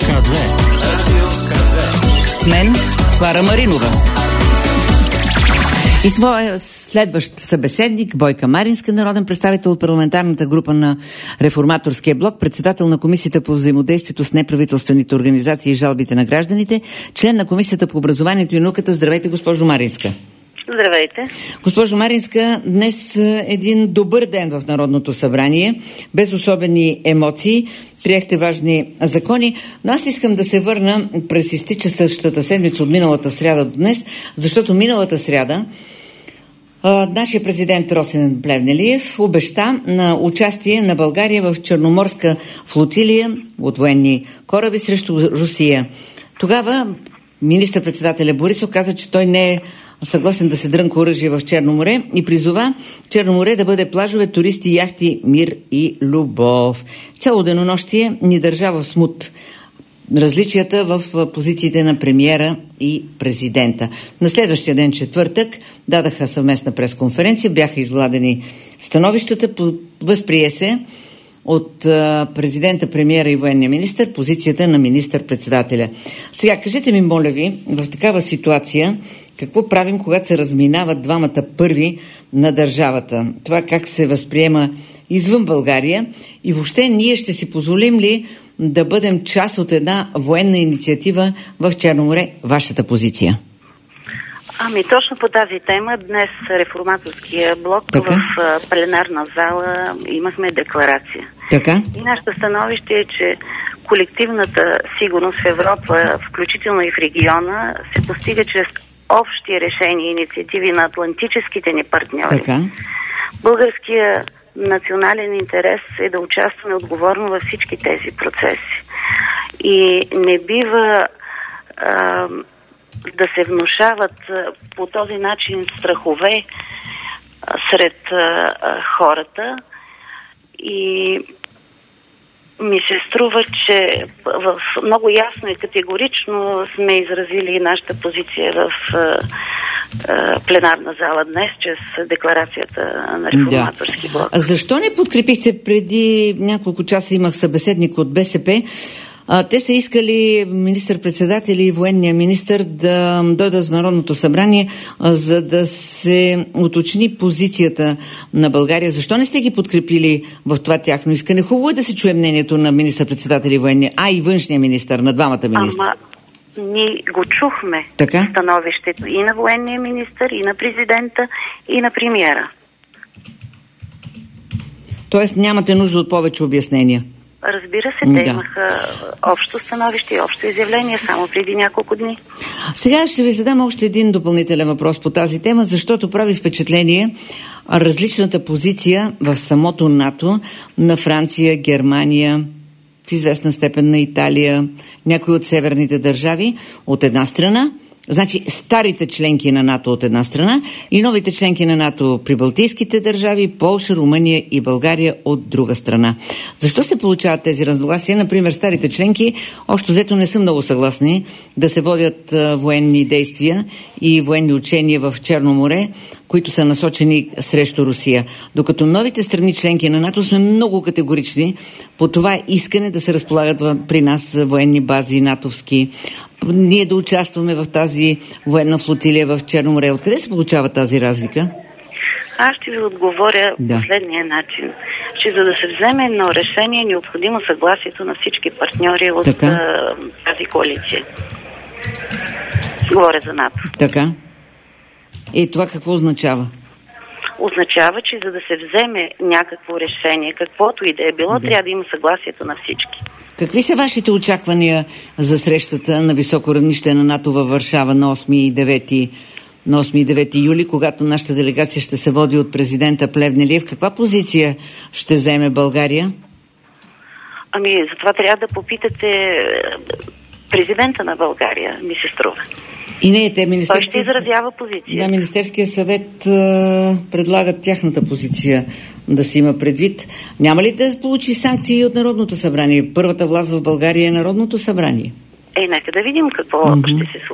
К2. С мен Клара Маринова. И своя следващ събеседник Бойка Маринска, народен представител от парламентарната група на Реформаторския блок, председател на Комисията по взаимодействието с неправителствените организации и жалбите на гражданите, член на Комисията по образованието и науката. Здравейте, госпожо Маринска. Здравейте. Госпожо Маринска, днес един добър ден в Народното събрание, без особени емоции. Приехте важни закони, но аз искам да се върна през изтичащата седмица от миналата сряда до днес, защото миналата сряда нашия президент Росен Плевнелиев обеща на участие на България в Черноморска флотилия от военни кораби срещу Русия. Тогава министър-председателя Борисов каза, че той не е съгласен да се дрънка оръжие в Черно море и призова Черно море да бъде плажове, туристи, яхти, мир и любов. Цяло денонощие ни държа в смут различията в позициите на премиера и президента. На следващия ден, четвъртък, дадаха съвместна пресконференция, бяха изгладени становищата, възприе се от президента, премиера и военния министър позицията на министър-председателя. Сега, кажете ми, моля ви, в такава ситуация какво правим, когато се разминават двамата първи на държавата? Това как се възприема извън България и въобще ние ще си позволим ли да бъдем част от една военна инициатива в Черно море? Вашата позиция? Ами точно по тази тема днес Реформаторския блок в пленарна зала имахме декларация. Така? И нашето становище е, че колективната сигурност в Европа, включително и в региона, се постига чрез общи решения и инициативи на атлантическите ни партньори. Така. Българския национален интерес е да участваме отговорно във всички тези процеси. И не бива да се внушават по този начин страхове сред хората. И ми се струва, че много ясно и категорично сме изразили нашата позиция в пленарна зала днес, чрез декларацията на Реформаторски блок. А защо не подкрепихте? Преди няколко часа имах събеседник от БСП. Те са искали министър-председатели и военния министър да дойдат в Народното събрание, за да се уточни позицията на България. Защо не сте ги подкрепили в това тяхно искане? Хубаво е да се чуе мнението на министър-председатели и военния, и външния министър, на двамата министри. Ние го чухме, така? Становището и на военния министър, и на президента, и на премиера. Тоест нямате нужда от повече обяснения? Разбира се, те имаха общо становище и общо изявление само преди няколко дни. Сега ще ви задам още един допълнителен въпрос по тази тема, защото прави впечатление различната позиция в самото НАТО на Франция, Германия, в известна степен на Италия, някои от северните държави от една страна. Значи старите членки на НАТО от една страна и новите членки на НАТО при Балтийските държави, Полша, Румъния и България от друга страна. Защо се получават тези разногласия? Например, старите членки общо взето не са много съгласни да се водят военни действия и военни учения в Черно море, които са насочени срещу Русия. Докато новите страни членки на НАТО сме много категорични по това искане да се разполагат при нас военни бази натовски, ние да участваме в тази военна флотилия в Черно море. Откъде се получава тази разлика? Аз ще ви отговоря последния начин, че за да се вземе едно решение е необходимо съгласието на всички партньори от тази коалиция. Говоря за НАТО. Така. И това какво означава? Означава, че за да се вземе някакво решение, каквото и да е било, трябва да има съгласието на всички. Какви са вашите очаквания за срещата на високо равнище на НАТО във Варшава на 8 и 9 юли, когато нашата делегация ще се води от президента Плевнелиев? Каква позиция ще вземе България? Ами, за това трябва да попитате президента на България, ми се струва. И не, те той ще изразява позиция. Да, Министерския съвет предлагат тяхната позиция да се има предвид. Няма ли да получи санкции от Народното събрание? Първата власт в България е Народното събрание. Нека да видим какво ще се случи.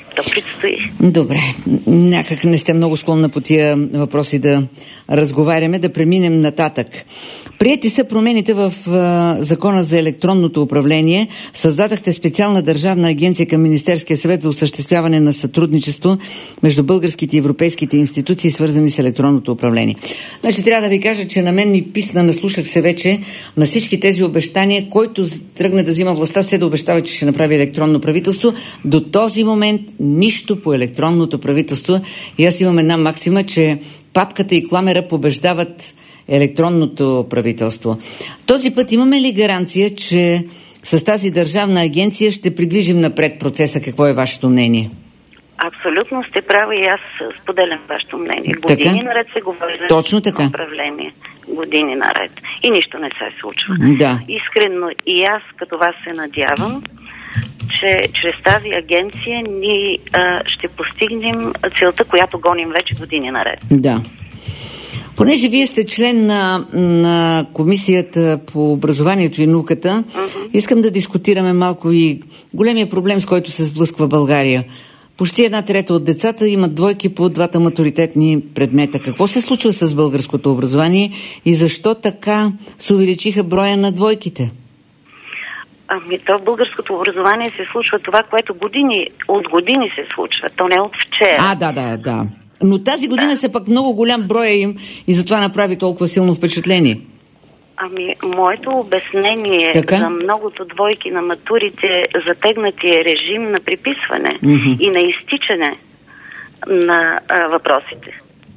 То предстои. Добре. Някак не сте много склонна по тия въпроси да разговаряме, да преминем нататък. Приети са промените в Закона за електронното управление. Създадахте специална държавна агенция към Министерския съвет за осъществяване на сътрудничество между българските и европейските институции, свързани с електронното управление. Значи трябва да ви кажа, че на мен ми писна, наслушах се вече на всички тези обещания, който тръгне да взима властта, се да обещава, че ще направи електронно правителство. До този момент нищо по електронното правителство. И аз имам една максима, че папката и кламера побеждават електронното правителство. Този път имаме ли гаранция, че с тази държавна агенция ще придвижим напред процеса? Какво е вашето мнение? Абсолютно сте прави и аз споделям вашето мнение. Години наред се говори за точно така управление. Години наред. И нищо не се случва. Да. Искрено и аз като вас се надявам, че чрез тази агенция ние ще постигнем целта, която гоним вече години наред. Да. Понеже вие сте член на Комисията по образованието и науката, искам да дискутираме малко и големия проблем, с който се сблъсква България. Почти 1/3 от децата имат двойки по двата матуритетни предмета. Какво се случва с българското образование и защо така се увеличиха броя на двойките? То в българското образование се случва това, което от години се случва. То не от вчера. Да. Но тази година се пък много голям броя им и затова направи толкова силно впечатление. Моето обяснение за многото двойки на матурите, затегнатия режим на приписване и на изтичане на въпросите.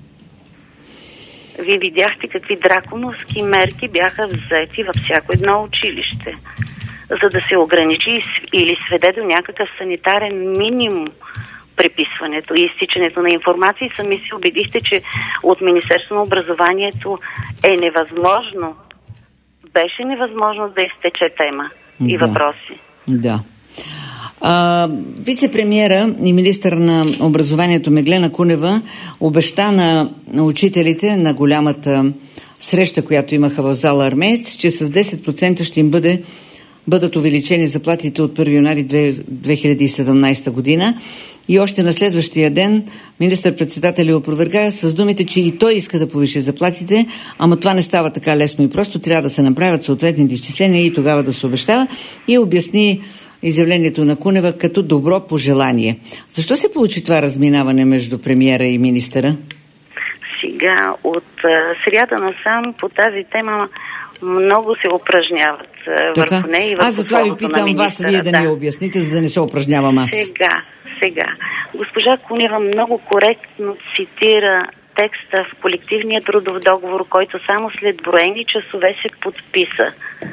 Вие видяхте какви драконовски мерки бяха взети във всяко едно училище, за да се ограничи или сведе до някакъв санитарен минимум преписването и изтичането на информация. И сами се убедихте, че от Министерството на образованието беше невъзможно да изтече тема и въпроси. Да. Вице-премиера и министър на образованието Меглена Кунева обеща на учителите на голямата среща, която имаха в зала Армеец, че с 10% ще им бъдат увеличени заплатите от 1 януари 2017 година. И още на следващия ден министър-председателят опроверга с думите, че и той иска да повиши заплатите, ама това не става така лесно и просто, трябва да се направят съответните изчисления и тогава да се обещава, и обясни изявлението на Кунева като добро пожелание. Защо се получи това разминаване между премиера и министъра? Сега от сряда насам по тази тема много се упражняват върху нея и върху аз затова ви питам вас, вие да ни обясните, за да не се упражнявам аз. Сега. Госпожа Кунева много коректно цитира текста в колективния трудов договор, който само след броени часове се подписа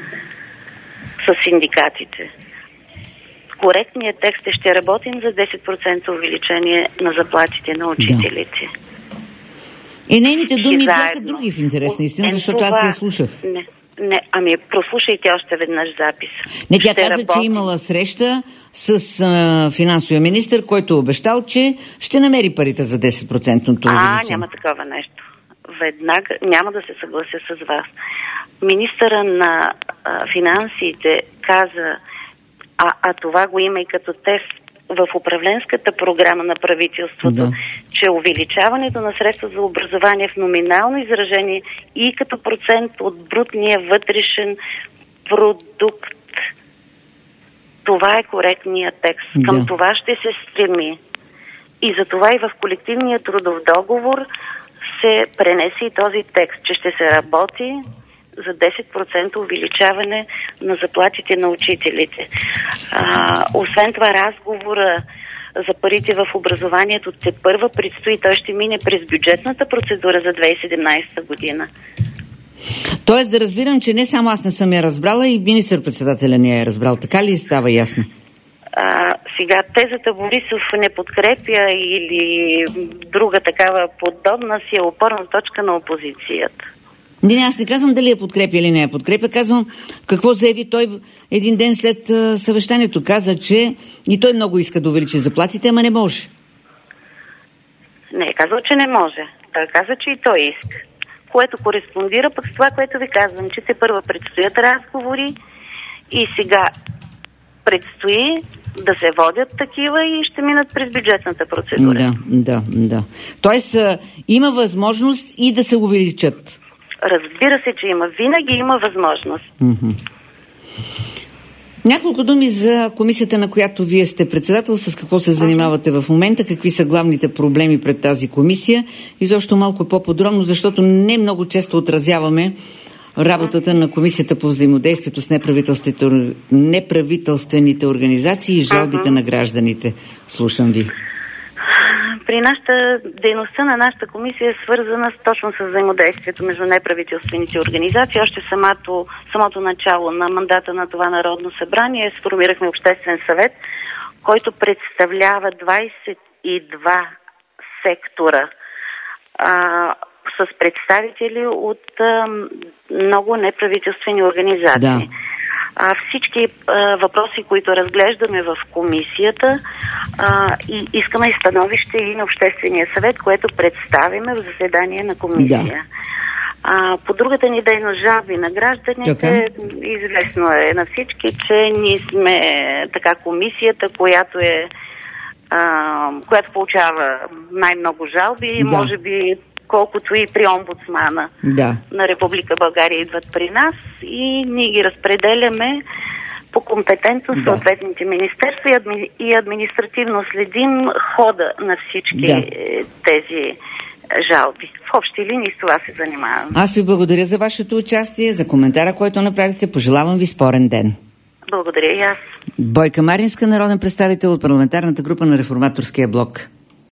с синдикатите. Коректният текст е: ще работим за 10% увеличение на заплатите на учителите. И нейните думи бяха други в интерес на истина, защото аз я слушах. Не, прослушайте още веднъж записа. Тя каза, че имала среща с финансовия министър, който обещал, че ще намери парите за 10%-ното увеличение. Няма такова нещо. Веднага няма да се съглася с вас. Министъра на финансите каза, това го има и като тест в управленската програма на правителството, че увеличаването на средства за образование в номинално изражение и като процент от брутния вътрешен продукт, това е коректният текст. Към това ще се стреми. И затова и в колективния трудов договор се пренесе и този текст, че ще се работи за 10% увеличаване на заплатите на учителите. Освен това, разговора за парите в образованието тепърва предстои. Той ще мине през бюджетната процедура за 2017 година. Тоест да разбирам, че не само аз не съм я разбрала, и министър-председателя не я е разбрал. Така ли става ясно? Сега тезата Борисов не подкрепя или друга такава подобна си е опорна точка на опозицията. Не, аз не казвам дали я подкрепя или не я подкрепя. Казвам какво заяви той един ден след съвещанието. Каза, че и той много иска да увеличи заплатите, ама не може. Не е казал, че не може. Той каза, че и той иска. Което кореспондира пък с това, което ви казвам, че те първа предстоят разговори и сега предстои да се водят такива и ще минат през бюджетната процедура. Да. Тоест има възможност и да се увеличат. Разбира се, че има. Винаги има възможност. Няколко думи за комисията, на която вие сте председател, с какво се занимавате в момента, какви са главните проблеми пред тази комисия и защо малко по-подробно, защото не много често отразяваме работата на комисията по взаимодействието с неправителствените организации и жалбите на гражданите. Слушам ви. При дейността на нашата комисия е свързана точно с взаимодействието между неправителствените организации. Още самото начало на мандата на това Народно събрание сформирахме обществен съвет, който представлява 22 сектора с представители от много неправителствени организации. Да. Всички въпроси, които разглеждаме в комисията, и искаме и становище и на Обществения съвет, което представиме в заседание на комисия. Да. По другата ни дейност, жалби на гражданите, известно е на всички, че ние сме комисията, която получава най-много жалби и може би колкото и при омбудсмана на Република България идват при нас и ние ги разпределяме по компетентност съответните министерства и административно следим хода на всички тези жалби. В общи линии с това се занимавам. Аз ви благодаря за вашето участие, за коментара, който направихте. Пожелавам ви спорен ден. Благодаря и аз. Бойка Маринска, народен представител от парламентарната група на Реформаторския блок.